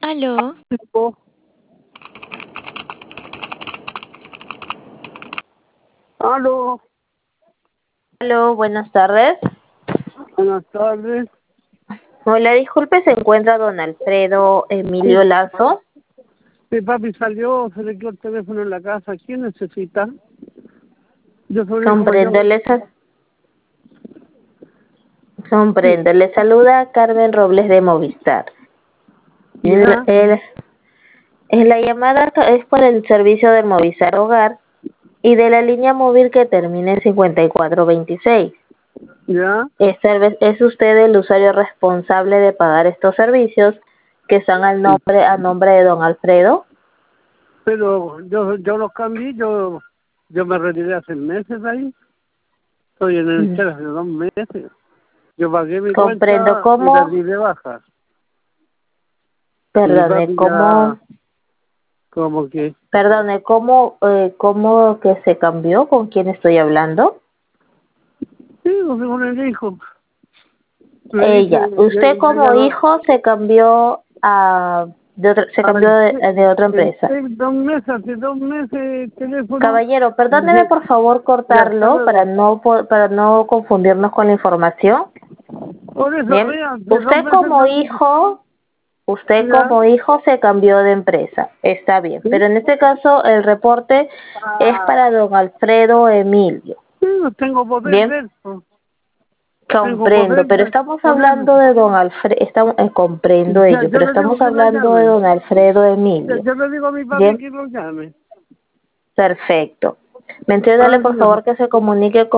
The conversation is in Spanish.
Aló, Tipo, aló, Aló, buenas tardes. buenas tardes. Hola, disculpe, ¿se encuentra don Alfredo Emilio Sí, Lazo? mi papi salió, se le quedó el teléfono en la casa. ¿Quién necesita? Yo soy el hijo Comprendo, mayor. Sí, comprendo. Le saluda Carmen Robles de Movistar. ya, La llamada es por el servicio de Movistar Hogar y de la línea móvil que termina en 5426. ya, ¿Es usted el usuario responsable de pagar estos servicios que están a nombre de don Alfredo? pero yo los cambié, yo me retiré hace meses ahí. Estoy en el CER hace 2 meses. Yo pagué mi Comprendo. cuenta y la di de baja. Y mi Perdone, papi ya, como que, ¿cómo que se cambió? ¿Con quién estoy hablando? sí, según él dijo. Me dice, Ella. Usted yo ya como no, hijo se cambió se a cambió ver, de otra empresa. en 2 meses, hace 2 meses el teléfono. Caballero, perdóneme por favor Ya, hasta cortarlo luego. para no confundirnos con la información. Por eso, Bien, vean, de 2 meses usted ya, como hijo se cambió de empresa, está bien, ¿sí? pero en este caso el reporte es para don Alfredo Emilio. Sí, no tengo poder Bien, de eso. Tengo comprendo, poder pero de estamos ponerlo. hablando de don Alfredo, comprendo Ya, ello, yo pero le digo estamos que la hablando de llame. don Alfredo Ya, Emilio. yo le digo a mi papi Bien, que lo llame. perfecto. Menciónale por Adiós. favor que se comunique con